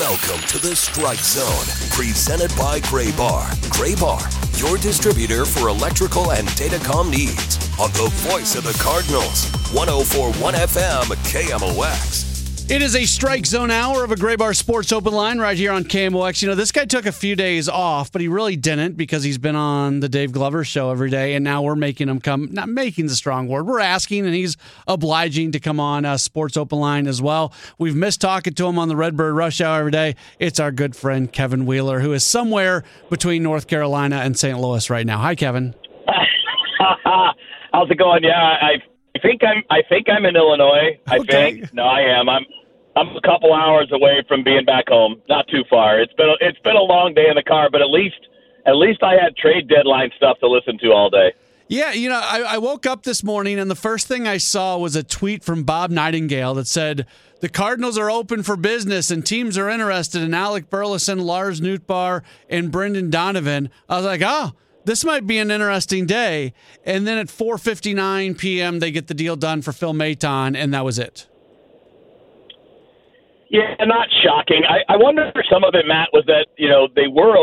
Welcome to the Strike Zone, presented by Gray Bar. Gray Bar, your distributor for electrical and datacom needs. On the voice of the Cardinals, 104.1 FM KMOX. It is a Strike Zone hour of a Gray Bar Sports Open Line right here on KMOX. You know, this guy took a few days off, but he really didn't because he's been on the Dave Glover show every day, and now we're making him come. Not making the strong word. We're asking, and he's obliging to come on Sports Open Line as well. We've missed talking to him on the Redbird Rush Hour every day. It's our good friend Kevin Wheeler, who is somewhere between North Carolina and St. Louis right now. Hi, Kevin. How's it going? Yeah, I think I'm in Illinois. I think. No, I am. I'm a couple hours away from being back home. Not too far. It's been a long day in the car, but at least I had trade deadline stuff to listen to all day. Yeah, you know, I woke up this morning and the first thing I saw was a tweet from Bob Nightingale that said, the Cardinals are open for business and teams are interested in Alec Burleson, Lars Nootbaar, and Brendan Donovan. I was like, this might be an interesting day. And then at 4:59 p.m., they get the deal done for Phil Maton, and that was it. Yeah, not shocking. I wonder if some of it, Matt, was that, you know, they were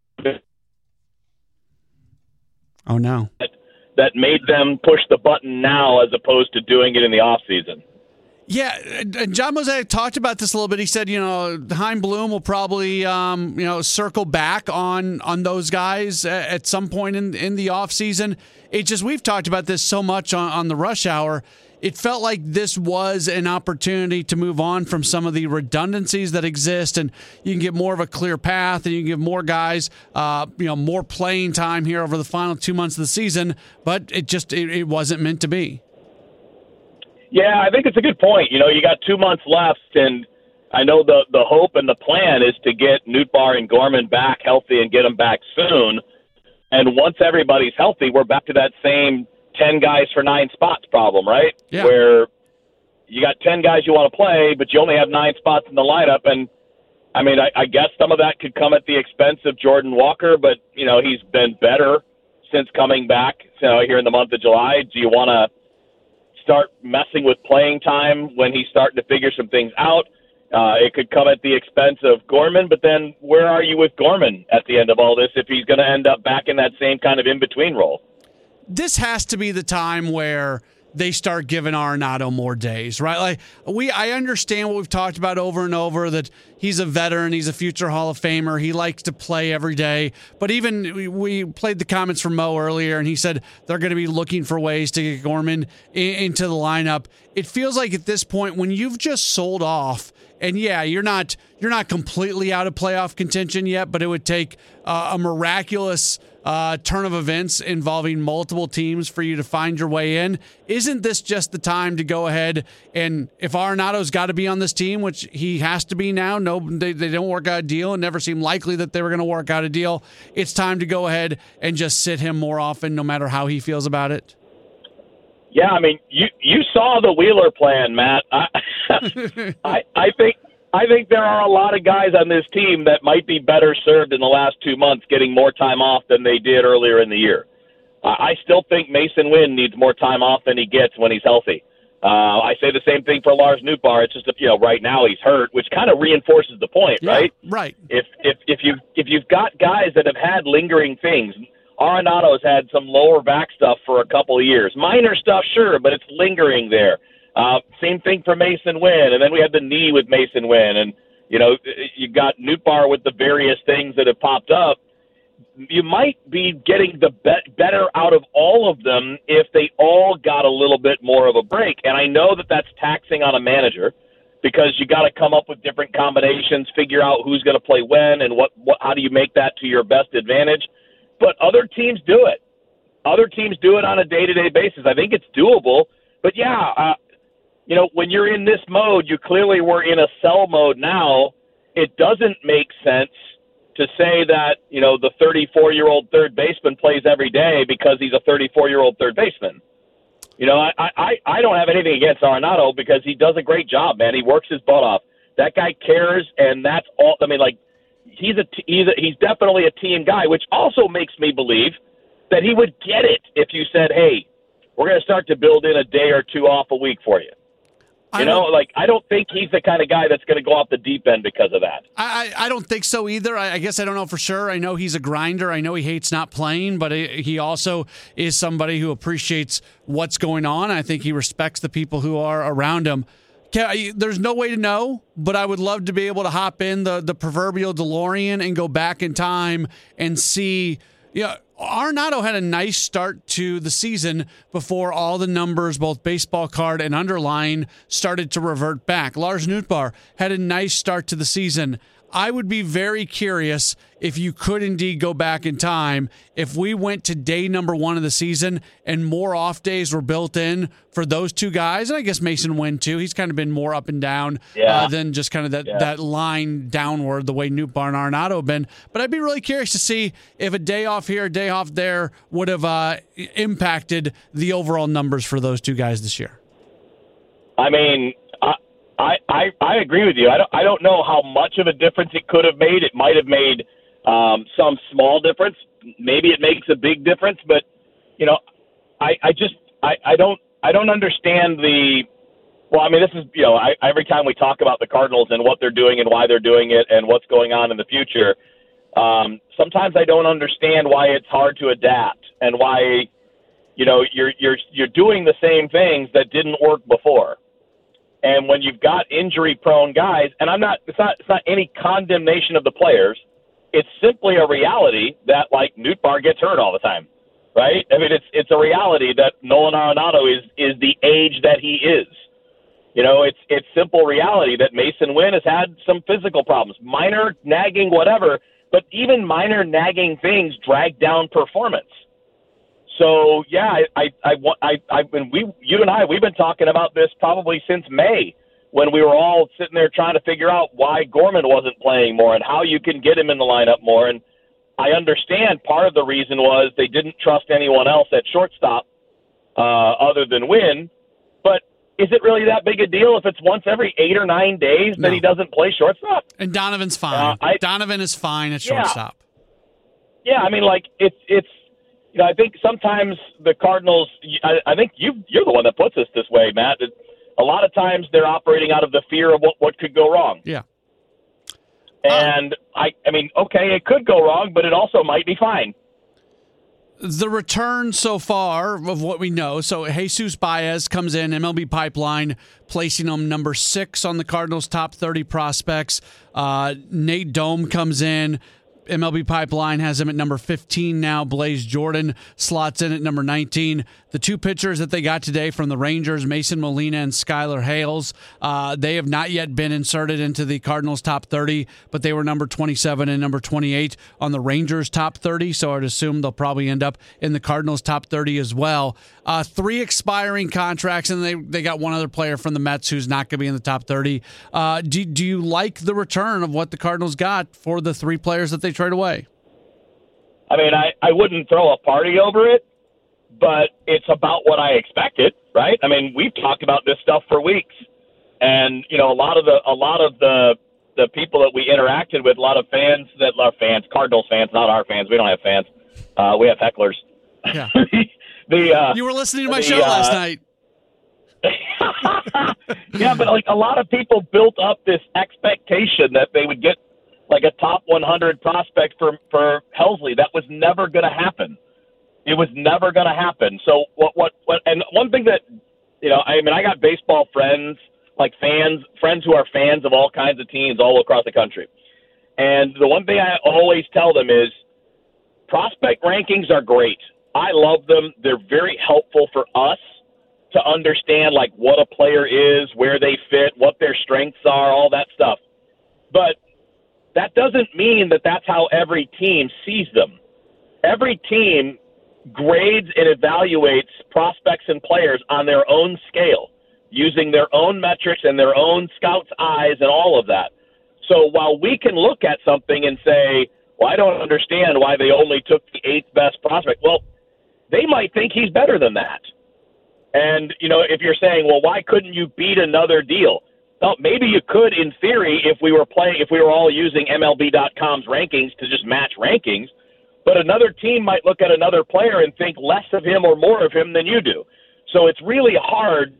Oh, no. That made them push the button now as opposed to doing it in the offseason. Yeah, and John Mosaic talked about this a little bit. He said, you know, Chaim Bloom will probably, circle back on those guys at some point in the offseason. It just, we've talked about this so much on the Rush Hour. It felt like this was an opportunity to move on from some of the redundancies that exist, and you can get more of a clear path, and you can give more guys, more playing time here over the final 2 months of the season. But it wasn't meant to be. Yeah, I think it's a good point. You know, you got 2 months left, and I know the hope and the plan is to get Nootbaar and Gorman back healthy and get them back soon. And once everybody's healthy, we're back to that same 10 guys for 9 spots problem, right? Yeah. Where you got 10 guys you want to play, but you only have 9 spots in the lineup. And, I mean, I guess some of that could come at the expense of Jordan Walker, but, you know, he's been better since coming back here in the month of July. Do you want to start messing with playing time when he's starting to figure some things out? It could come at the expense of Gorman, but then where are you with Gorman at the end of all this if he's going to end up back in that same kind of in-between role? This has to be the time where they start giving Arenado more days, right? I understand what we've talked about over and over, that he's a veteran, he's a future Hall of Famer, he likes to play every day. But even we played the comments from Mo earlier, and he said they're going to be looking for ways to get Gorman into the lineup. It feels like at this point, when you've just sold off, and yeah, you're not completely out of playoff contention yet, but it would take a miraculous turn of events involving multiple teams for you to find your way in. Isn't this just the time to go ahead, and if Arenado's got to be on this team, which he has to be now, they don't work out a deal, and never seemed likely that they were going to work out a deal, it's time to go ahead and just sit him more often, no matter how he feels about it? Yeah, I mean, you saw the Wheeler plan, Matt. I think there are a lot of guys on this team that might be better served in the last 2 months getting more time off than they did earlier in the year. I still think Mason Wynn needs more time off than he gets when he's healthy. I say the same thing for Lars Nootbaar. It's just right now he's hurt, which kind of reinforces the point, right? Right. If you've got guys that have had lingering things. Arenado's had some lower back stuff for a couple of years. Minor stuff, sure, but it's lingering there. Same thing for Mason Wynn, and then we had the knee with Mason Wynn, and you got Nootbaar with the various things that have popped up. You might be getting the better out of all of them if they all got a little bit more of a break. And I know that that's taxing on a manager because you got to come up with different combinations, figure out who's going to play when, and how do you make that to your best advantage. But other teams do it. Other teams do it on a day-to-day basis. I think it's doable. But, yeah, when you're in this mode, you clearly were in a sell mode now. It doesn't make sense to say that, the 34-year-old third baseman plays every day because he's a 34-year-old third baseman. I don't have anything against Arenado because he does a great job, man. He works his butt off. That guy cares, and that's all. I mean, he's definitely a team guy, which also makes me believe that he would get it if you said, hey, we're going to start to build in a day or two off a week for you. I don't think he's the kind of guy that's going to go off the deep end because of that. I don't think so either. I guess I don't know for sure. I know he's a grinder. I know he hates not playing, but he also is somebody who appreciates what's going on. I think he respects the people who are around him. There's no way to know, but I would love to be able to hop in the proverbial DeLorean and go back in time and see. Arenado had a nice start to the season before all the numbers, both baseball card and underlying, started to revert back. Lars Nootbaar had a nice start to the season. I would be very curious if you could indeed go back in time, if we went to day number 1 of the season and more off days were built in for those two guys, and I guess Mason Wynn too. He's kind of been more up and down than just kind of that line downward the way Nootbaar and Arenado have been. But I'd be really curious to see if a day off here, a day off there would have impacted the overall numbers for those two guys this year. I mean, I agree with you. I don't know how much of a difference it could have made. It might have made some small difference. Maybe it makes a big difference. But I don't understand the. Well, I mean, this is every time we talk about the Cardinals and what they're doing and why they're doing it and what's going on in the future. Sometimes I don't understand why it's hard to adapt and why you're doing the same things that didn't work before. And when you've got injury-prone guys, and it's not any condemnation of the players. It's simply a reality that like Nootbaar gets hurt all the time, right? I mean, it's a reality that Nolan Arenado is the age that he is. It's simple reality that Mason Wynn has had some physical problems, minor nagging, whatever. But even minor nagging things drag down performance. So yeah, you and I, we've been talking about this probably since May, when we were all sitting there trying to figure out why Gorman wasn't playing more and how you can get him in the lineup more. And I understand part of the reason was they didn't trust anyone else at shortstop other than Wynn. But is it really that big a deal if it's once every 8 or 9 days that he doesn't play shortstop? And Donovan's fine. Donovan is fine at shortstop. Yeah, I mean, like it's. I think sometimes the Cardinals, I think you're the one that puts us this way, Matt. A lot of times they're operating out of the fear of what could go wrong. Yeah. And I mean, okay, it could go wrong, but it also might be fine. The return so far of what we know, so Jesus Baez comes in, MLB Pipeline, placing him number 6 on the Cardinals' top 30 prospects. Nate Dome comes in. MLB Pipeline has him at number 15 now. Blaze Jordan slots in at number 19. The two pitchers that they got today from the Rangers, Mason Molina and Skylar Hales, they have not yet been inserted into the Cardinals' top 30, but they were number 27 and number 28 on the Rangers' top 30, so I'd assume they'll probably end up in the Cardinals' top 30 as well. 3 expiring contracts, and they got one other player from the Mets who's not going to be in the top 30. Do you like the return of what the Cardinals got for the 3 players that they trade away? I mean, I wouldn't throw a party over it, but it's about what I expected, right? I mean, we've talked about this stuff for weeks, and a lot of the people that we interacted with, a lot of fans that are fans, Cardinals fans, not our fans. We don't have fans. We have hecklers. Yeah. You were listening to my show last night. Yeah, but like a lot of people built up this expectation that they would get like a top 100 prospect for Helsley. That was never going to happen. It was never going to happen. So what? And one thing that I got baseball friends, like friends who are fans of all kinds of teams all across the country. And the one thing I always tell them is prospect rankings are great. I love them. They're very helpful for us to understand like what a player is, where they fit, what their strengths are, all that stuff. But that doesn't mean that that's how every team sees them. Every team grades and evaluates prospects and players on their own scale, using their own metrics and their own scout's eyes and all of that. So while we can look at something and say, well, I don't understand why they only took the 8th best prospect. Well, they might think he's better than that. And, if you're saying, well, why couldn't you beat another deal? Well, maybe you could in theory if we were all using MLB.com's rankings to just match rankings. But another team might look at another player and think less of him or more of him than you do. So it's really hard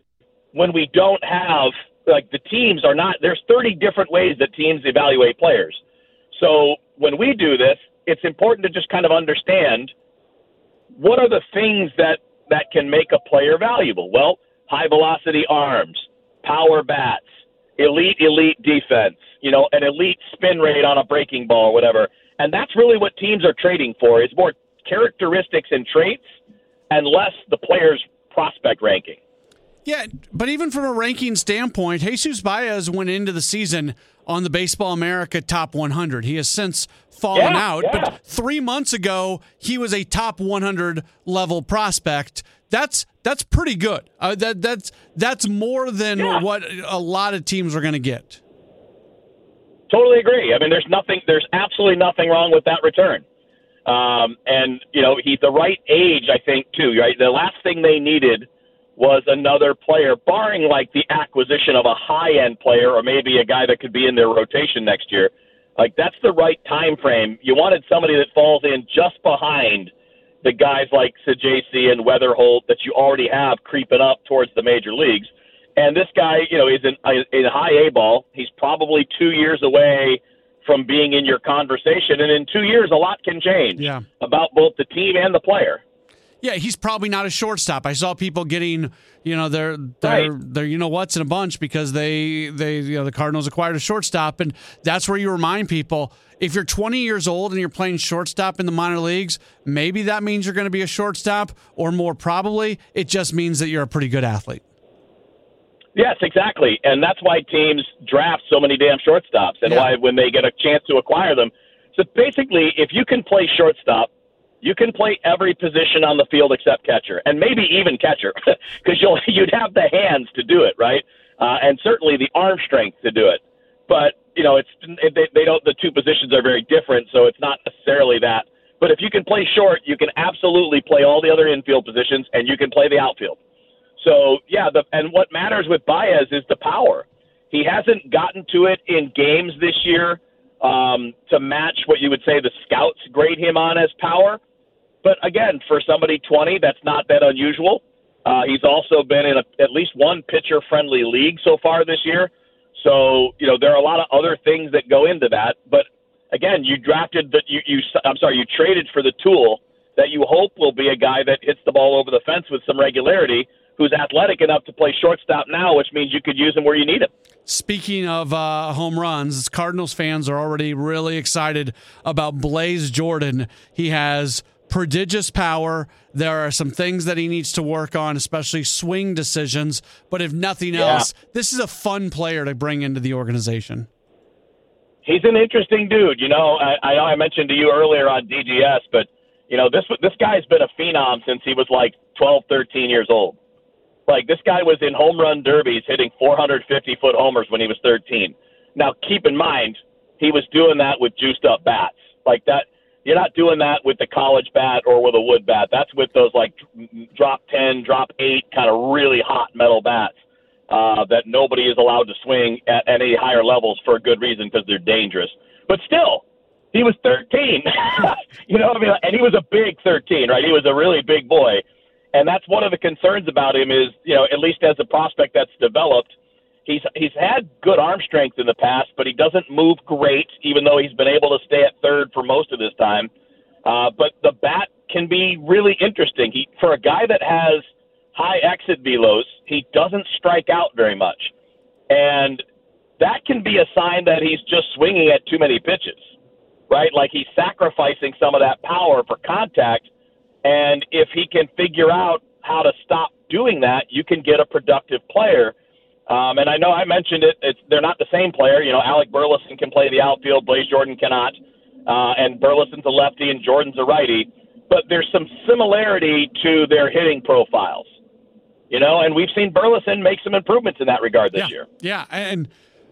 when we don't have, like, the teams are not, there's 30 different ways that teams evaluate players. So when we do this, it's important to just kind of understand what are the things that can make a player valuable. Well, high velocity arms, power bats, elite defense, an elite spin rate on a breaking ball or whatever. And that's really what teams are trading for, is more characteristics and traits and less the player's prospect ranking. Yeah, but even from a ranking standpoint, Jesus Baez went into the season on the Baseball America Top 100. He has since fallen out, but 3 months ago, he was a top 100 level prospect. That's pretty good. That's more than what a lot of teams are going to get. Totally agree. I mean, there's absolutely nothing wrong with that return. And he's the right age, I think, too. Right, the last thing they needed was another player, barring like the acquisition of a high-end player or maybe a guy that could be in their rotation next year. Like, that's the right time frame. You wanted somebody that falls in just behind the guys like Sajaci and Weatherholt that you already have creeping up towards the major leagues. And this guy, is in high A ball. He's probably 2 years away from being in your conversation. And in 2 years, a lot can change about both the team and the player. Yeah, he's probably not a shortstop. I saw people getting, their what's in a bunch because the Cardinals acquired a shortstop, and that's where you remind people, if you're 20 years old and you're playing shortstop in the minor leagues, maybe that means you're going to be a shortstop, or more probably, it just means that you're a pretty good athlete. Yes, exactly, and that's why teams draft so many damn shortstops, and why when they get a chance to acquire them. So basically, if you can play shortstop, you can play every position on the field except catcher, and maybe even catcher, because you'd have the hands to do it, right? And certainly the arm strength to do it. But the two positions are very different, so it's not necessarily that. But if you can play short, you can absolutely play all the other infield positions, and you can play the outfield. So and what matters with Baez is the power. He hasn't gotten to it in games this year to match what you would say the scouts grade him on as power. But again, for somebody 20, that's not that unusual. He's also been in at least one pitcher-friendly league so far this year. So, there are a lot of other things that go into that. But again, you traded for the tool that you hope will be a guy that hits the ball over the fence with some regularity, who's athletic enough to play shortstop now, which means you could use him where you need him. Speaking of home runs, Cardinals fans are already really excited about Blaze Jordan. He has prodigious power. There are some things that he needs to work on, especially swing decisions. But if nothing else, this is a fun player to bring into the organization. He's an interesting dude. I mentioned to you earlier on DGS, but this guy's been a phenom since he was like 12, 13 years old. Like, this guy was in home run derbies hitting 450-foot homers when he was 13. Now, keep in mind, he was doing that with juiced-up bats. Like that, you're not doing that with the college bat or with a wood bat. That's with those, like, drop 10, drop 8 kind of really hot metal bats that nobody is allowed to swing at any higher levels for a good reason, because they're dangerous. But still, he was 13. And he was a big 13, right? He was a really big boy. And that's one of the concerns about him is, at least as a prospect that's developed, he's had good arm strength in the past, but he doesn't move great, even though he's been able to stay at third for most of this time. But the bat can be really interesting. For a guy that has high exit velos, he doesn't strike out very much. And that can be a sign that he's just swinging at too many pitches, right? Like, he's sacrificing some of that power for contact. And if he can figure out how to stop doing that, you can get a productive player. And I know I mentioned it. They're not the same player. Alec Burleson can play the outfield. Blaze Jordan cannot. And Burleson's a lefty and Jordan's a righty. But there's some similarity to their hitting profiles. And we've seen Burleson make some improvements in that regard this year. Yeah, and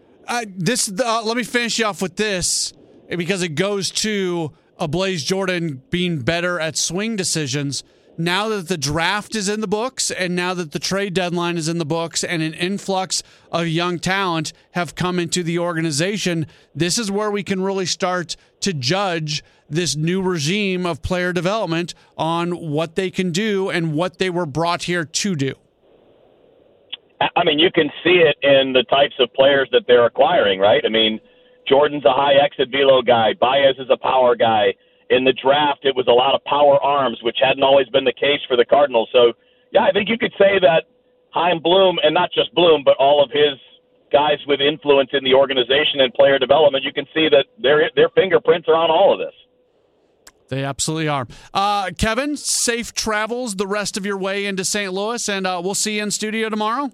let me finish you off with this, because it goes to Blaze Jordan being better at swing decisions. Now that the draft is in the books, and now that the trade deadline is in the books, and an influx of young talent have come into the organization, this is where we can really start to judge this new regime of player development on what they can do and what they were brought here to do. I mean, you can see it in the types of players that they're acquiring, right? I mean, Jordan's a high exit velo guy. Baez is a power guy. In the draft, it was a lot of power arms, which hadn't always been the case for the Cardinals. So, yeah, I think you could say that Chaim Bloom, and not just Bloom, but all of his guys with influence in the organization and player development, you can see that their fingerprints are on all of this. They absolutely are. Kevin, safe travels the rest of your way into St. Louis, and we'll see you in studio tomorrow.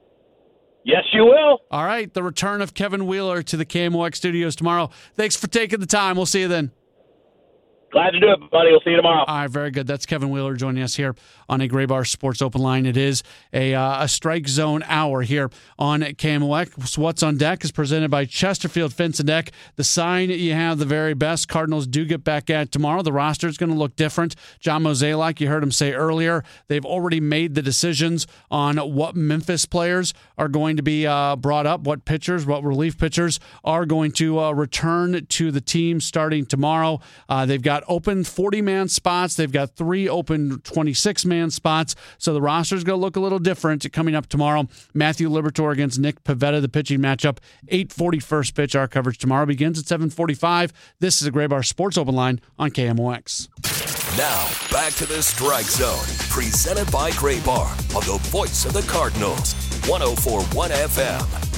Yes, you will. All right, the return of Kevin Wheeler to the KMOX studios tomorrow. Thanks for taking the time. We'll see you then. Glad to do it, buddy. We'll see you tomorrow. All right, very good. That's Kevin Wheeler joining us here on a Graybar Sports Open Line. It is a strike zone hour here on KMOX. What's on Deck is presented by Chesterfield Fence and Deck. The sign you have the very best. Cardinals do get back at tomorrow. The roster is going to look different. John Mozeliak, you heard him say earlier, they've already made the decisions on what Memphis players are going to be brought up, what pitchers, what relief pitchers are going to return to the team starting tomorrow. They've got open 40-man spots. They've got 3 open 26-man spots. So the roster is going to look a little different coming up tomorrow. Matthew Liberatore against Nick Pivetta, the pitching matchup. 8:40 first pitch. Our coverage tomorrow begins at 7:45. This is a Graybar Sports Open Line on KMOX. Now, back to the Strike Zone, presented by Graybar on the voice of the Cardinals, 104.1 FM,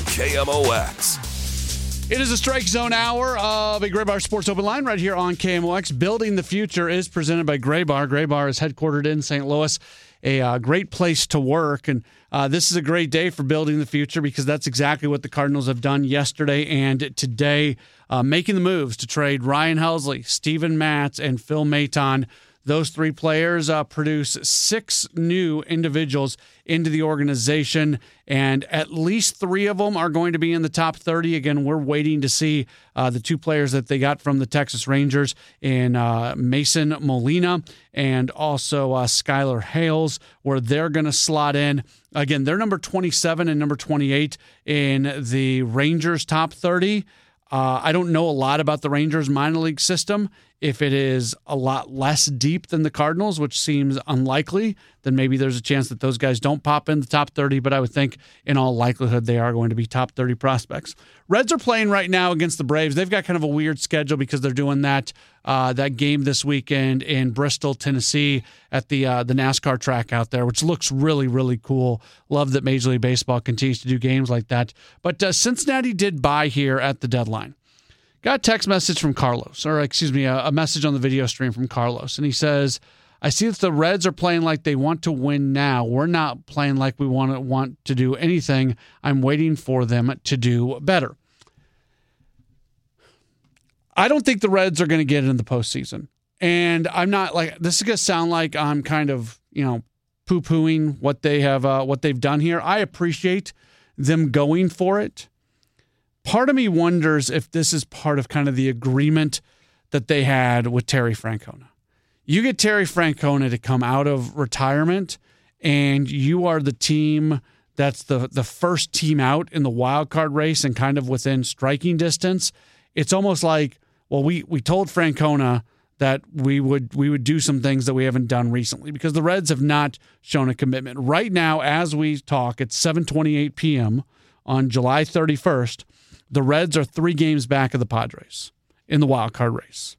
KMOX. It is a Strike Zone hour of a Graybar Sports Open Line right here on KMOX. Building the Future is presented by Graybar. Graybar is headquartered in St. Louis, a great place to work. And this is a great day for building the future because that's exactly what the Cardinals have done yesterday and today, making the moves to trade Ryan Helsley, Steven Matz, and Phil Maton. Those 3 players produce 6 new individuals into the organization, and at least 3 of them are going to be in the top 30. Again, we're waiting to see the 2 players that they got from the Texas Rangers in Mason Molina and also Skylar Hales, where they're going to slot in. Again, they're number 27 and number 28 in the Rangers top 30. I don't know a lot about the Rangers minor league system. If it is a lot less deep than the Cardinals, which seems unlikely, then maybe there's a chance that those guys don't pop in the top 30, but I would think in all likelihood they are going to be top 30 prospects. Reds are playing right now against the Braves. They've got kind of a weird schedule because they're doing that game this weekend in Bristol, Tennessee at the NASCAR track out there, which looks really, really cool. Love that Major League Baseball continues to do games like that. But Cincinnati did buy here at the deadline. Got a text message from Carlos, or excuse me, a message on the video stream from Carlos. And he says, I see that the Reds are playing like they want to win now. We're not playing like we want to do anything. I'm waiting for them to do better. I don't think the Reds are going to get in the postseason. And I'm not like, this is going to sound like I'm kind of, poo-pooing what they've done here. I appreciate them going for it. Part of me wonders if this is part of kind of the agreement that they had with Terry Francona. You get Terry Francona to come out of retirement, and you are the team that's the first team out in the wild card race and kind of within striking distance. It's almost like, well, we told Francona that we would do some things that we haven't done recently because the Reds have not shown a commitment. Right now, as we talk, it's 7:28 p.m. on July 31st. The Reds are 3 games back of the Padres in the wild card race.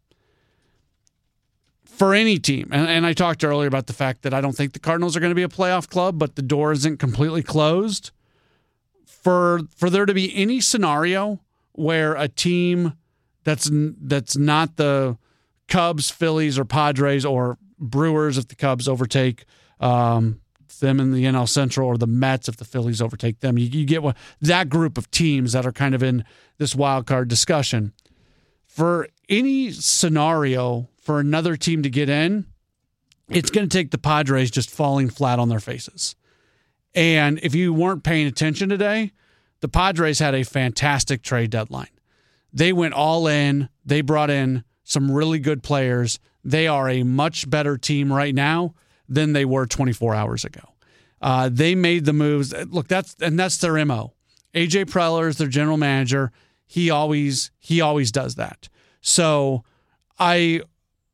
For any team, and I talked earlier about the fact that I don't think the Cardinals are going to be a playoff club, but the door isn't completely closed. For there to be any scenario where a team that's not the Cubs, Phillies, or Padres, or Brewers if the Cubs overtake them in the NL Central, or the Mets if the Phillies overtake them. You get that group of teams that are kind of in this wild card discussion. For any scenario for another team to get in, it's going to take the Padres just falling flat on their faces. And if you weren't paying attention today, the Padres had a fantastic trade deadline. They went all in. They brought in some really good players. They are a much better team right now than they were 24 hours ago. They made the moves. Look, that's their MO. AJ Preller is their general manager. He always does that. So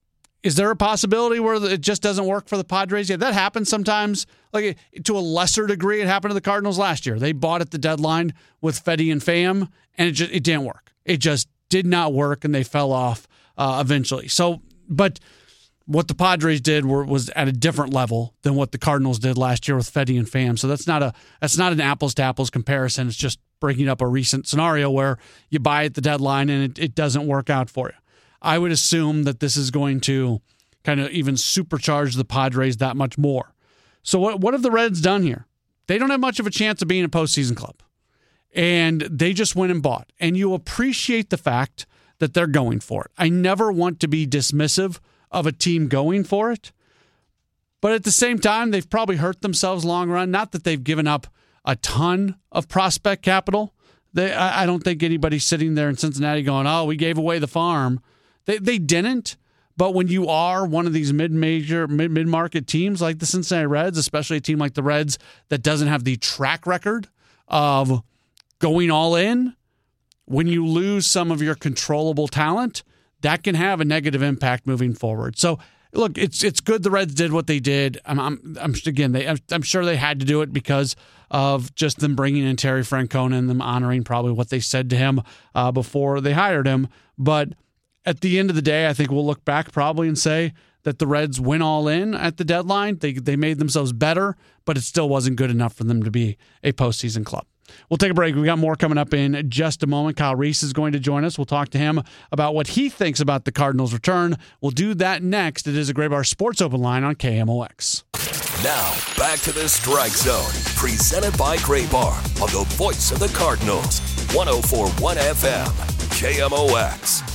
Is there a possibility where it just doesn't work for the Padres? Yeah, that happens sometimes. Like, to a lesser degree, it happened to the Cardinals last year. They bought at the deadline with Fedde and Pham, and it didn't work. It just did not work, and they fell off eventually. So, but what the Padres did was at a different level than what the Cardinals did last year with Fedde and Pham. So that's not an apples to apples comparison. It's just bringing up a recent scenario where you buy at the deadline and it doesn't work out for you. I would assume that this is going to kind of even supercharge the Padres that much more. So what have the Reds done here? They don't have much of a chance of being a postseason club. And they just went and bought. And you appreciate the fact that they're going for it. I never want to be dismissive of a team going for it. But at the same time, they've probably hurt themselves long run. Not that they've given up a ton of prospect capital. I don't think anybody's sitting there in Cincinnati going, oh, we gave away the farm. They didn't, but when you are one of these mid-market teams like the Cincinnati Reds, especially a team like the Reds that doesn't have the track record of going all in, when you lose some of your controllable talent, that can have a negative impact moving forward. So, look, it's good the Reds did what they did. I'm sure they had to do it because of just them bringing in Terry Francona and them honoring probably what they said to him before they hired him, but at the end of the day, I think we'll look back probably and say that the Reds went all in at the deadline. They made themselves better, but it still wasn't good enough for them to be a postseason club. We'll take a break. We got more coming up in just a moment. Kyle Reese is going to join us. We'll talk to him about what he thinks about the Cardinals' return. We'll do that next. It is a Graybar Sports Open Line on KMOX. Now, back to the Strike Zone, presented by Graybar on the voice of the Cardinals, 104.1 FM, KMOX.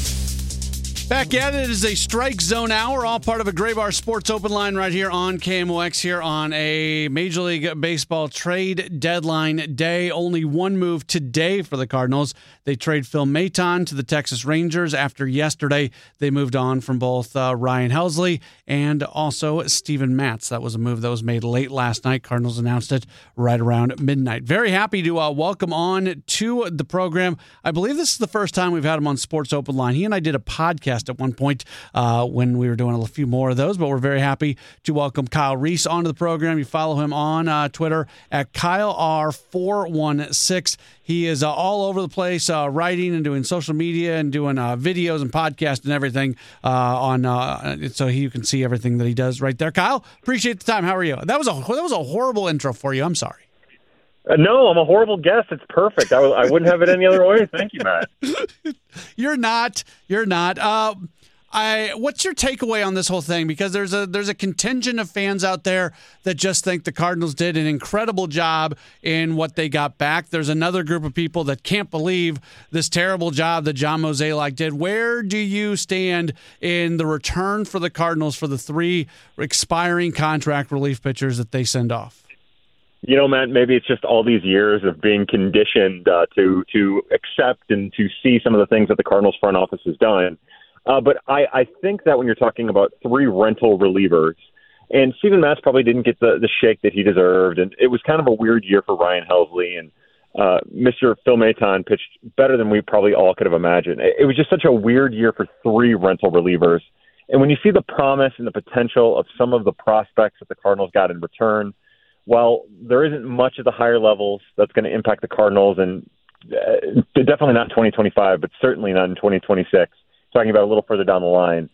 Back at it is a Strike Zone Hour, all part of a Graybar Sports Open Line right here on KMOX here on a Major League Baseball trade deadline day. Only one move today for the Cardinals. They trade Phil Maton to the Texas Rangers. After yesterday, they moved on from both Ryan Helsley and also Steven Matz. That was a move that was made late last night. Cardinals announced it right around midnight. Very happy to welcome on to the program. I believe this is the first time we've had him on Sports Open Line. He and I did a podcast at one point when we were doing a few more of those, but we're very happy to welcome Kyle Reese onto the program. You follow him on Twitter at KyleR416. He is all over the place writing and doing social media and doing videos and podcasts and everything so you can see everything that he does right there. Kyle, appreciate the time. How are you? That was a horrible intro for you. I'm sorry. No, I'm a horrible guest. It's perfect. I wouldn't have it any other way. Thank you, Matt. You're not. What's your takeaway on this whole thing? Because there's a contingent of fans out there that just think the Cardinals did an incredible job in what they got back. There's another group of people that can't believe this terrible job that John Mozeliak did. Where do you stand in the return for the Cardinals for the 3 expiring contract relief pitchers that they send off? You know, Matt, maybe it's just all these years of being conditioned to accept and to see some of the things that the Cardinals front office has done. But I think that when you're talking about 3 rental relievers, and Steven Matz probably didn't get the shake that he deserved, and it was kind of a weird year for Ryan Helsley, and Mr. Phil Maton pitched better than we probably all could have imagined. It was just such a weird year for 3 rental relievers. And when you see the promise and the potential of some of the prospects that the Cardinals got in return, while there isn't much at the higher levels that's going to impact the Cardinals, and definitely not in 2025, but certainly not in 2026, talking about a little further down the line,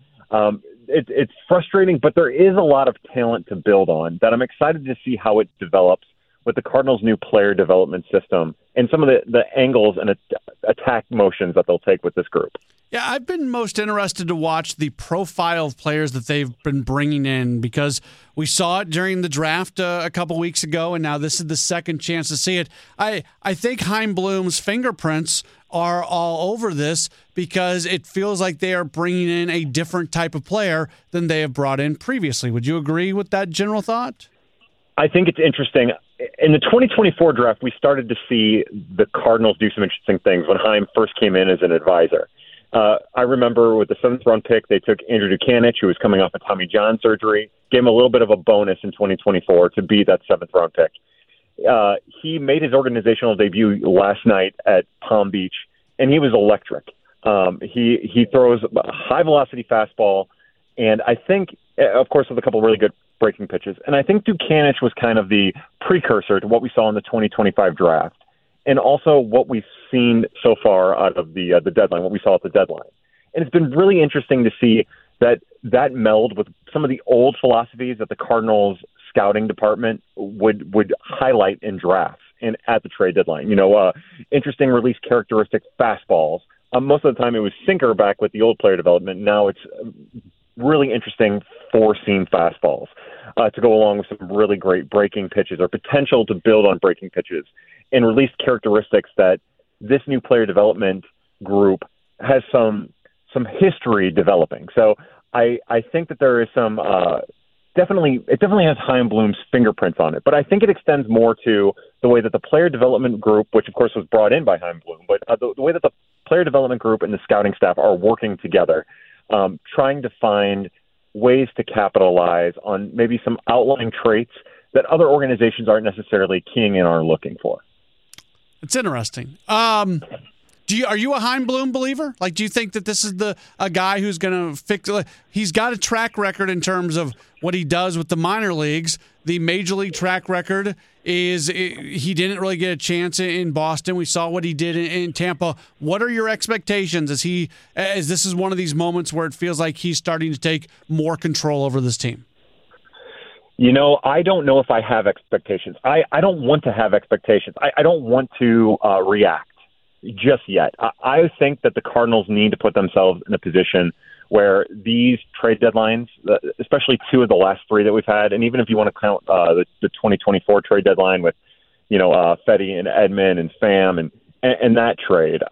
it's frustrating, but there is a lot of talent to build on that I'm excited to see how it develops with the Cardinals' new player development system and some of the angles and attack motions that they'll take with this group. Yeah, I've been most interested to watch the profile of players that they've been bringing in because we saw it during the draft a couple weeks ago, and now this is the second chance to see it. I think Chaim Bloom's fingerprints are all over this because it feels like they are bringing in a different type of player than they have brought in previously. Would you agree with that general thought? I think it's interesting. In the 2024 draft, we started to see the Cardinals do some interesting things when Chaim first came in as an advisor. I remember with the 7th round pick, they took Andrew Dukanich, who was coming off a Tommy John surgery, gave him a little bit of a bonus in 2024 to be that 7th round pick. He made his organizational debut last night at Palm Beach, and he was electric. He throws a high velocity fastball, And I think, of course, with a couple of really good breaking pitches. And I think Dutkanych was kind of the precursor to what we saw in the 2025 draft, and also what we've seen so far out of the deadline, what we saw at the deadline. And it's been really interesting to see that meld with some of the old philosophies that the Cardinals scouting department would highlight in drafts and at the trade deadline. Interesting release characteristic fastballs. Most of the time it was sinker back with the old player development. Now it's really interesting four-seam fastballs to go along with some really great breaking pitches or potential to build on breaking pitches, and release characteristics that this new player development group has some history developing. So I think that there is some it definitely has Chaim Bloom's fingerprints on it, but I think it extends more to the way that the player development group, which of course was brought in by Chaim Bloom, but the way that the player development group and the scouting staff are working together, trying to find ways to capitalize on maybe some outlying traits that other organizations aren't necessarily keying in or looking for. It's interesting. Are you a Chaim Bloom believer? Like, do you think that this is a guy who's going to fix? He's got a track record in terms of what he does with the minor leagues. The major league track record is he didn't really get a chance in Boston. We saw what he did in Tampa. What are your expectations as this is one of these moments where it feels like he's starting to take more control over this team? I don't know if I have expectations. I don't want to have expectations. I don't want to react just yet. I think that the Cardinals need to put themselves in a position where these trade deadlines, especially two of the last three that we've had, and even if you want to count the 2024 trade deadline with, Fedde and Edman and Pham and that trade,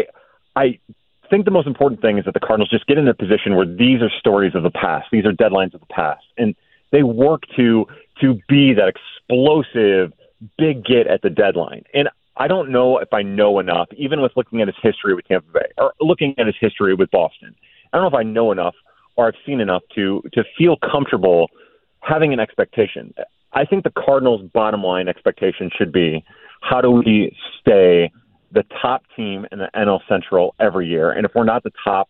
I think the most important thing is that the Cardinals just get in a position where these are stories of the past. These are deadlines of the past. And they work to be that explosive big get at the deadline. And I don't know if I know enough, even with looking at his history with Tampa Bay or looking at his history with Boston. I don't know if I know enough or I've seen enough to feel comfortable having an expectation. I think the Cardinals' bottom line expectation should be, how do we stay the top team in the NL Central every year? And if we're not the top,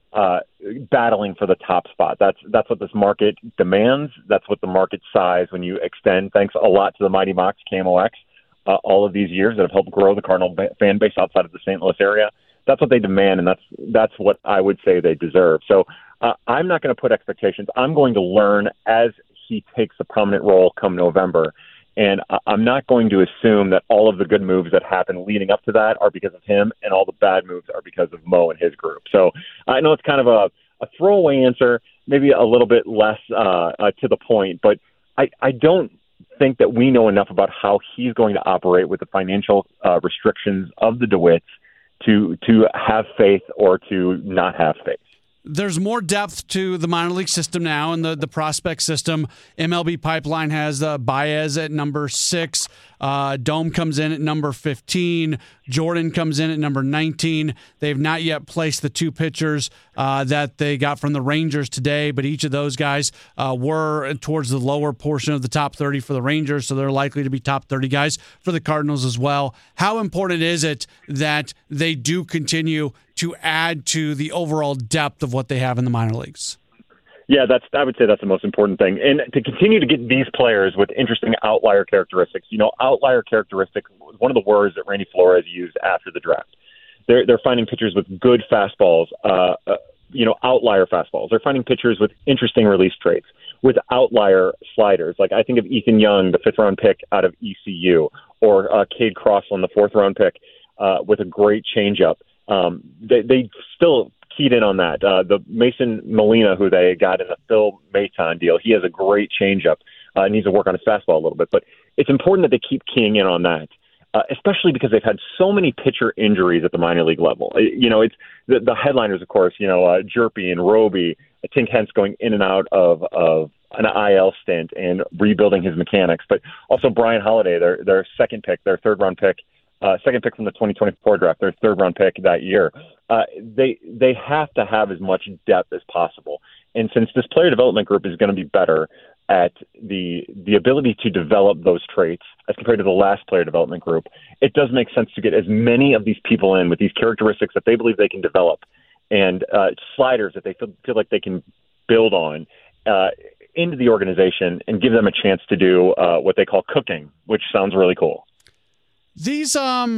battling for the top spot. That's what this market demands. That's what the market size when you extend. Thanks a lot to the Mighty Mox KMOX. All of these years that have helped grow the Cardinal fan base outside of the St. Louis area. That's what they demand, and that's what I would say they deserve. So I'm not going to put expectations. I'm going to learn as he takes a prominent role come November, and I'm not going to assume that all of the good moves that happen leading up to that are because of him, and all the bad moves are because of Mo and his group. So I know it's kind of a throwaway answer, maybe a little bit less to the point, but I don't think that we know enough about how he's going to operate with the financial restrictions of the DeWitts to have faith or to not have faith. There's more depth to the minor league system now and the prospect system. MLB Pipeline has Baez at number 6. Dome comes in at number 15. Jordan comes in at number 19. They've not yet placed the two pitchers that they got from the Rangers today, but each of those guys were towards the lower portion of the top 30 for the Rangers, so they're likely to be top 30 guys for the Cardinals as well. How important is it that they do continue to add to the overall depth of what they have in the minor leagues? Yeah, I would say that's the most important thing. And to continue to get these players with interesting outlier characteristics. Outlier characteristics was one of the words that Randy Flores used after the draft. They're finding pitchers with good fastballs, outlier fastballs. They're finding pitchers with interesting release traits, with outlier sliders. Like I think of Ethan Young, the 5th-round pick out of ECU, or Cade Crossland, the 4th-round pick with a great changeup. They still keyed in on that. The Mason Molina, who they got in the Phil Maton deal, he has a great changeup. Needs to work on his fastball a little bit, but it's important that they keep keying in on that, especially because they've had so many pitcher injuries at the minor league level. It's the headliners, of course. Jerpy and Roby, Tink Hence going in and out of an IL stint and rebuilding his mechanics, but also Brian Holiday, their second pick, their 3rd-round pick. Second pick from the 2024 draft, their 3rd-round pick that year. They have to have as much depth as possible. And since this player development group is going to be better at the ability to develop those traits as compared to the last player development group, it does make sense to get as many of these people in with these characteristics that they believe they can develop, and sliders that they feel like they can build on into the organization and give them a chance to do what they call cooking, which sounds really cool. These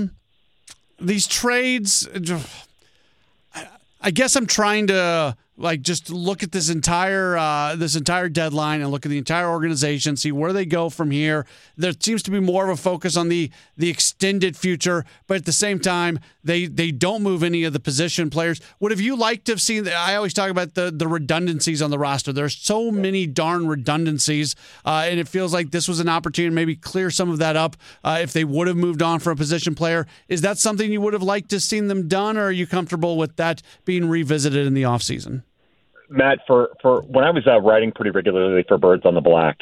trades, I guess I'm trying to just look at this entire deadline and look at the entire organization, see where they go from here. There seems to be more of a focus on the extended future, but at the same time, they don't move any of the position players. Would have you liked to have seen? I always talk about the redundancies on the roster. There's so many darn redundancies, and it feels like this was an opportunity to maybe clear some of that up if they would have moved on for a position player. Is that something you would have liked to have seen them done, or are you comfortable with that being revisited in the offseason? Matt, for when I was writing pretty regularly for Birds on the Black,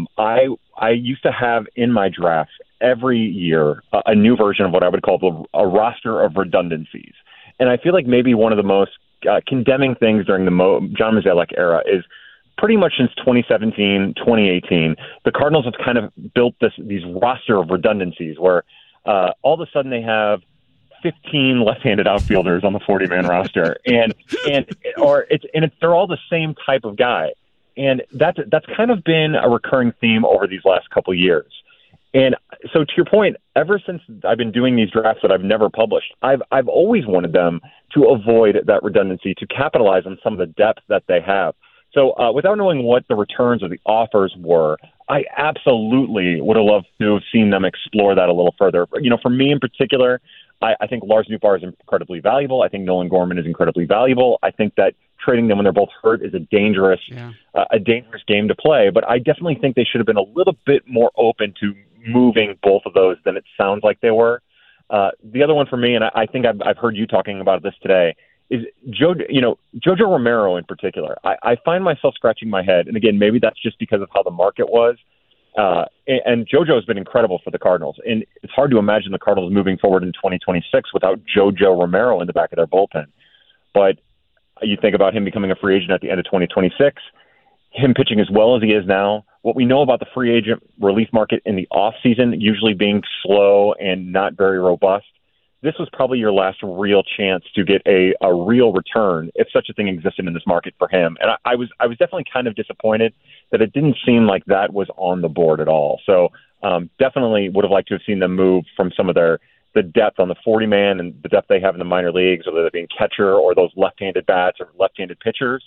I used to have in my drafts every year a new version of what I would call a roster of redundancies. And I feel like maybe one of the most condemning things during the John Mozeliak era is pretty much since 2017, 2018, the Cardinals have kind of built these roster of redundancies where all of a sudden they have 15 left-handed outfielders on the 40-man roster, and they're all the same type of guy, and that's kind of been a recurring theme over these last couple of years. And so, to your point, ever since I've been doing these drafts that I've never published, I've always wanted them to avoid that redundancy, to capitalize on some of the depth that they have. So, without knowing what the returns or the offers were, I absolutely would have loved to have seen them explore that a little further. For me in particular, I think Lars Nootbaar is incredibly valuable. I think Nolan Gorman is incredibly valuable. I think that trading them when they're both hurt is a dangerous game to play. But I definitely think they should have been a little bit more open to moving both of those than it sounds like they were. The other one for me, and I think I've heard you talking about this today, is Jojo Romero in particular. I find myself scratching my head, and again, maybe that's just because of how the market was. And JoJo has been incredible for the Cardinals. And it's hard to imagine the Cardinals moving forward in 2026 without JoJo Romero in the back of their bullpen. But you think about him becoming a free agent at the end of 2026, him pitching as well as he is now, what we know about the free agent relief market in the offseason, usually being slow and not very robust, this was probably your last real chance to get a real return, if such a thing existed in this market for him. And I was definitely kind of disappointed that it didn't seem like that was on the board at all. So definitely would have liked to have seen them move from some of the depth on the 40-man and the depth they have in the minor leagues, whether that being catcher or those left-handed bats or left-handed pitchers.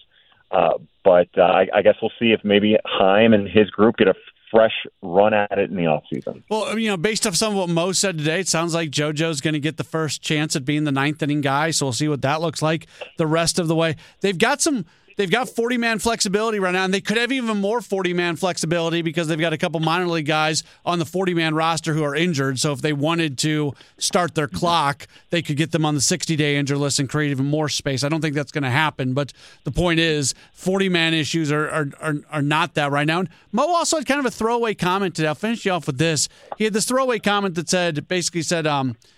But I guess we'll see if maybe Heim and his group get a fresh run at it in the offseason. Well, based off some of what Mo said today, it sounds like JoJo's going to get the first chance at being the ninth inning guy, so we'll see what that looks like the rest of the way. They've got 40-man flexibility right now, and they could have even more 40-man flexibility because they've got a couple minor league guys on the 40-man roster who are injured. So if they wanted to start their clock, they could get them on the 60-day injured list and create even more space. I don't think that's going to happen, but the point is 40-man issues are not that right now. And Mo also had kind of a throwaway comment today. I'll finish you off with this. He had this throwaway comment that basically said,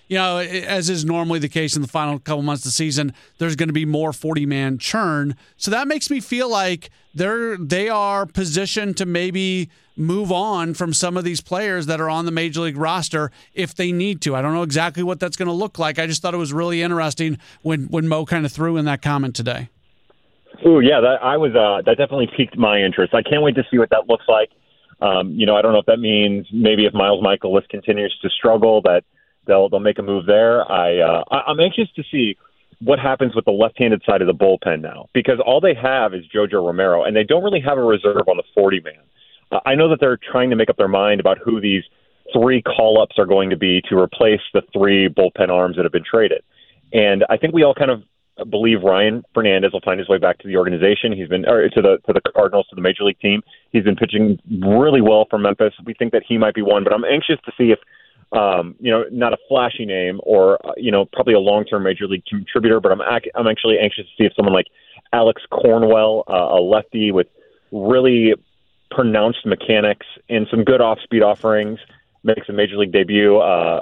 as is normally the case in the final couple months of the season, there's going to be more 40-man churn. So that makes me feel like they are positioned to maybe move on from some of these players that are on the Major League roster if they need to. I don't know exactly what that's going to look like. I just thought it was really interesting when Mo kind of threw in that comment today. Ooh, yeah, that definitely piqued my interest. I can't wait to see what that looks like. I don't know if that means maybe if Miles Mikolas continues to struggle that they'll make a move there. I'm anxious to see what happens with the left-handed side of the bullpen now, because all they have is JoJo Romero, and they don't really have a reserve on the 40-man. I know that they're trying to make up their mind about who these three call-ups are going to be to replace the three bullpen arms that have been traded. And I think we all kind of believe Ryan Fernandez will find his way back to the organization. He's been to the Cardinals, to the Major League team. He's been pitching really well for Memphis. We think that he might be one, but I'm anxious to see if not a flashy name or, probably a long-term Major League contributor, but I'm actually anxious to see if someone like Alex Cornwell, a lefty with really pronounced mechanics and some good off-speed offerings, makes a Major League debut.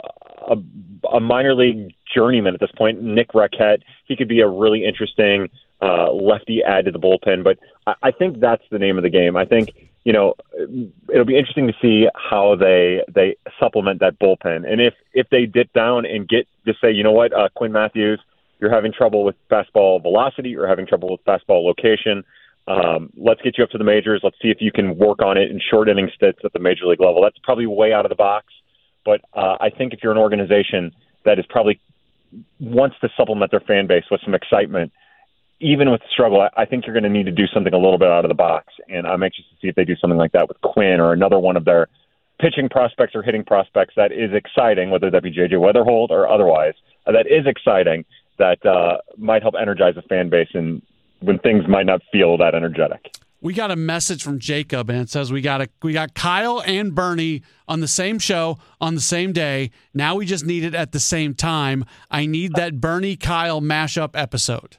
A minor league journeyman at this point, Nick Raquette, he could be a really interesting lefty add to the bullpen, but I think that's the name of the game. I think, it'll be interesting to see how they supplement that bullpen. And if they dip down and get to say, Quinn Matthews, you're having trouble with fastball velocity, you're having trouble with fastball location, Let's get you up to the majors. Let's see if you can work on it in short inning stints at the major league level. That's probably way out of the box. But I think if you're an organization that is probably wants to supplement their fan base with some excitement, even with the struggle, I think you're going to need to do something a little bit out of the box. And I'm anxious to see if they do something like that with Quinn or another one of their pitching prospects or hitting prospects. That is exciting, whether that be J.J. Weatherholt or otherwise. That is exciting. That might help energize the fan base and when things might not feel that energetic. We got a message from Jacob, and it says we got Kyle and Bernie on the same show on the same day. Now we just need it at the same time. I need that Bernie-Kyle mashup episode.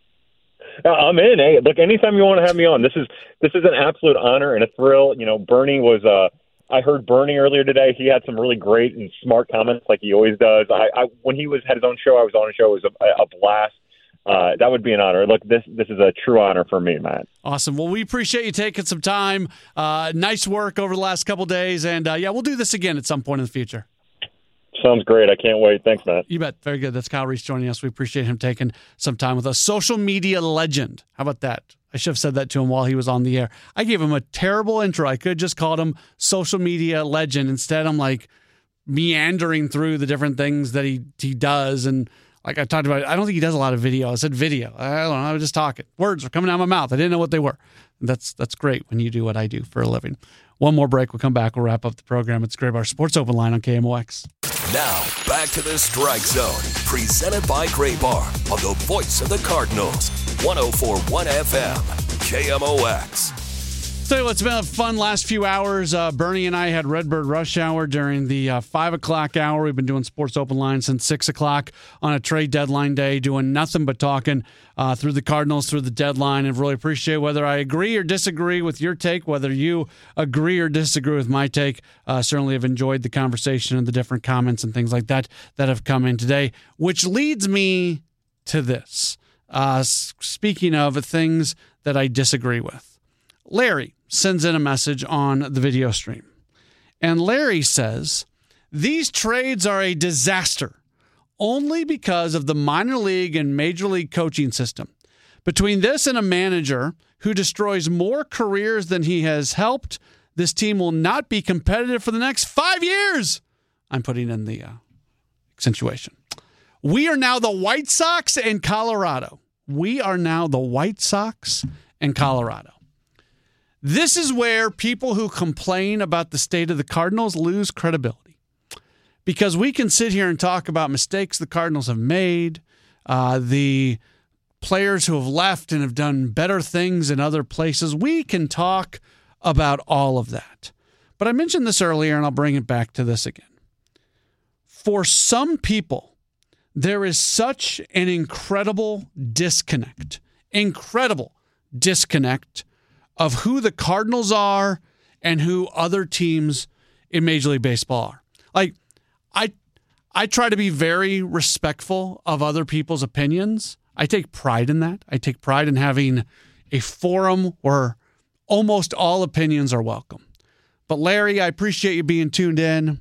I'm in. Hey, look, anytime you want to have me on, this is an absolute honor and a thrill. You know, Bernie was. I heard Bernie earlier today. He had some really great and smart comments, like he always does. When he had his own show, I was on a show. It was a blast. That would be an honor. Look, this is a true honor for me, Matt. Awesome. Well, we appreciate you taking some time. Nice work over the last couple days, and we'll do this again at some point in the future. Sounds great. I can't wait. Thanks, Matt. You bet. Very good. That's Kyle Reese joining us. We appreciate him taking some time with us. Social media legend. How about that? I should have said that to him while he was on the air. I gave him a terrible intro. I could have just called him social media legend. Instead, I'm like meandering through the different things that he does. And like I talked about, I don't think he does a lot of video. I said video. I don't know. I was just talking. Words were coming out of my mouth. I didn't know what they were. That's great when you do what I do for a living. One more break. We'll come back. We'll wrap up the program. It's Gray Bar Sports Open Line on KMOX. Now, back to the Strike Zone, presented by Gray Bar on the voice of the Cardinals, 104.1 FM, KMOX. So it's been a fun last few hours. Bernie and I had Redbird Rush Hour during the 5 o'clock hour. We've been doing Sports Open Line since 6 o'clock on a trade deadline day, doing nothing but talking through the Cardinals, through the deadline, and really appreciate whether I agree or disagree with your take, whether you agree or disagree with my take. Certainly have enjoyed the conversation and the different comments and things like that have come in today, which leads me to this. Speaking of things that I disagree with. Larry sends in a message on the video stream. And Larry says, these trades are a disaster only because of the minor league and major league coaching system. Between this and a manager who destroys more careers than he has helped, this team will not be competitive for the next 5 years. I'm putting in the accentuation. We are now the White Sox and Colorado. We are now the White Sox and Colorado. This is where people who complain about the state of the Cardinals lose credibility. Because we can sit here and talk about mistakes the Cardinals have made, the players who have left and have done better things in other places. We can talk about all of that. But I mentioned this earlier, and I'll bring it back to this again. For some people, there is such an incredible disconnect of who the Cardinals are and who other teams in Major League Baseball are. Like, I try to be very respectful of other people's opinions. I take pride in that. I take pride in having a forum where almost all opinions are welcome. But Larry, I appreciate you being tuned in.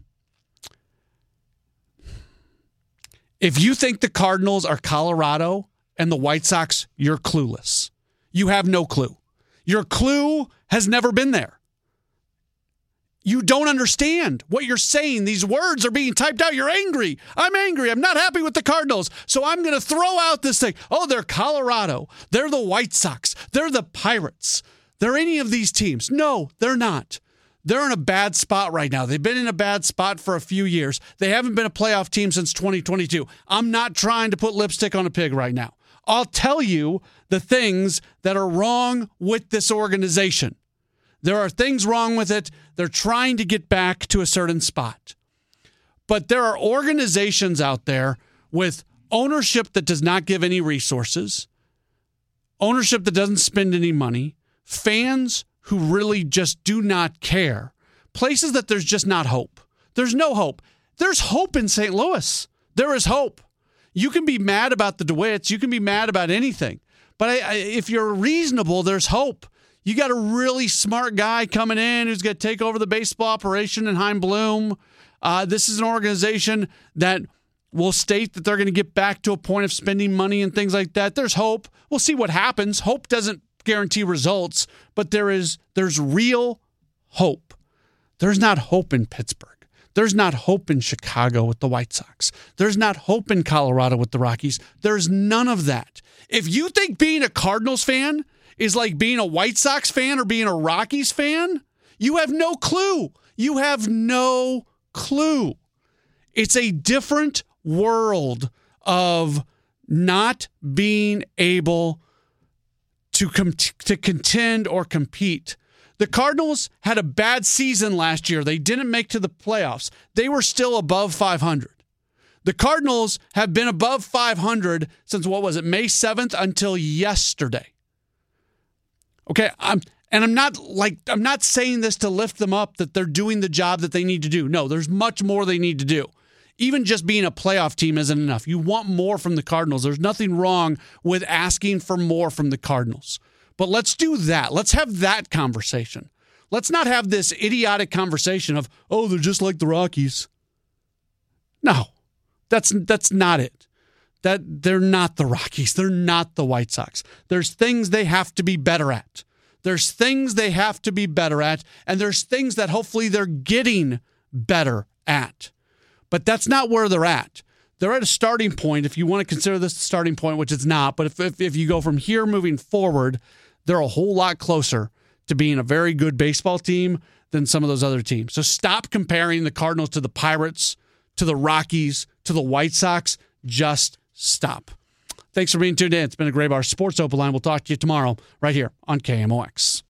If you think the Cardinals are Colorado and the White Sox, you're clueless. You have no clue. Your clue has never been there. You don't understand what you're saying. These words are being typed out. You're angry. I'm angry. I'm not happy with the Cardinals. So I'm going to throw out this thing. Oh, they're Colorado. They're the White Sox. They're the Pirates. They're any of these teams. No, they're not. They're in a bad spot right now. They've been in a bad spot for a few years. They haven't been a playoff team since 2022. I'm not trying to put lipstick on a pig right now. I'll tell you the things that are wrong with this organization. There are things wrong with it. They're trying to get back to a certain spot. But there are organizations out there with ownership that does not give any resources, ownership that doesn't spend any money, fans who really just do not care, places that there's just not hope. There's no hope. There's hope in St. Louis. There is hope. You can be mad about the DeWitts. You can be mad about anything. But if you're reasonable, there's hope. You got a really smart guy coming in who's going to take over the baseball operation in Chaim Bloom. This is an organization that will state that they're going to get back to a point of spending money and things like that. There's hope. We'll see what happens. Hope doesn't guarantee results, but there's real hope. There's not hope in Pittsburgh. There's not hope in Chicago with the White Sox. There's not hope in Colorado with the Rockies. There's none of that. If you think being a Cardinals fan is like being a White Sox fan or being a Rockies fan, you have no clue. You have no clue. It's a different world of not being able to contend or compete. The Cardinals had a bad season last year. They didn't make to the playoffs. They were still above 500. The Cardinals have been above 500 since, May 7th until yesterday. Okay, I'm not saying this to lift them up, that they're doing the job that they need to do. No, there's much more they need to do. Even just being a playoff team isn't enough. You want more from the Cardinals. There's nothing wrong with asking for more from the Cardinals. But let's do that. Let's have that conversation. Let's not have this idiotic conversation of, oh, they're just like the Rockies. No, that's not it. That they're not the Rockies. They're not the White Sox. There's things they have to be better at. There's things they have to be better at, and there's things that hopefully they're getting better at. But that's not where they're at. They're at a starting point, if you want to consider this a starting point, which it's not, but if you go from here moving forward, they're a whole lot closer to being a very good baseball team than some of those other teams. So stop comparing the Cardinals to the Pirates, to the Rockies, to the White Sox. Just stop. Thanks for being tuned in. It's been a Graybar Sports Open Line. We'll talk to you tomorrow right here on KMOX.